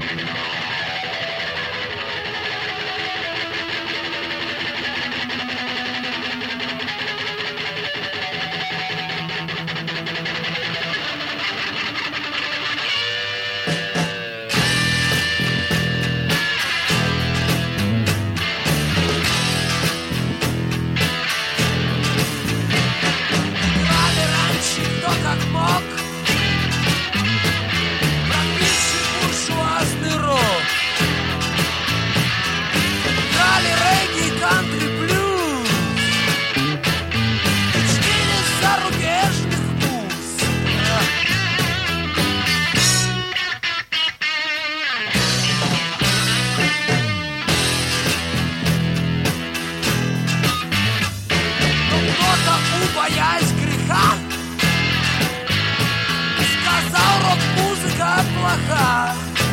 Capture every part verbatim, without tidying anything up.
Боясь греха, сказал, рок-музыка плоха,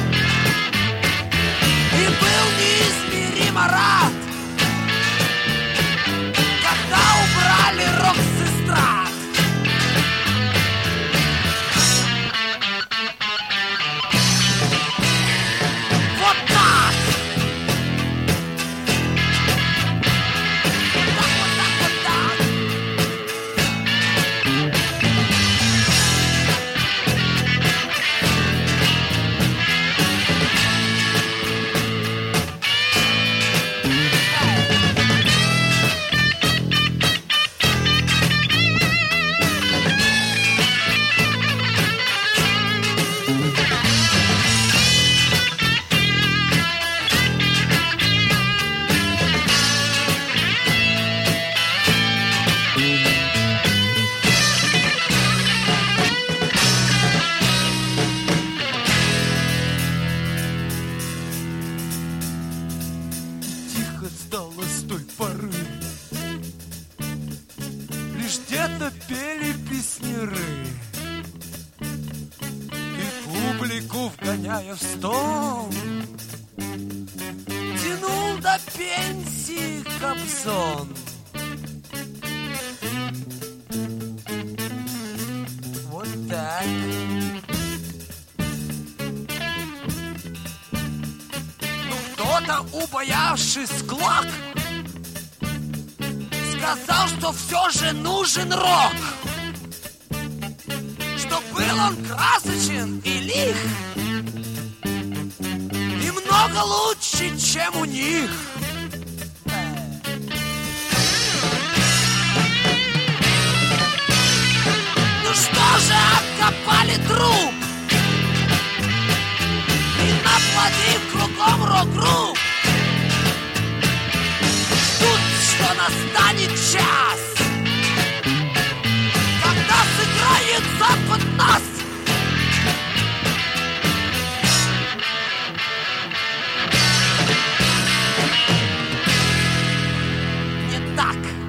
и был неизмеримо рад, когда убрали рок с эстрад. Вот так! Стало с той поры, лишь где-то пели песняры, и публику, вгоняя в стон, тянул до пенсии Кобзон. Вот так. Кто-то, убоявшись склок, сказал, что все же нужен рок, что был он красочен и лих, и много лучше, чем у них. Ну что же, откопали труп, и наплодив кругом рок-групп, ждут, что настанет час, когда сыграет Запад нас. Не так.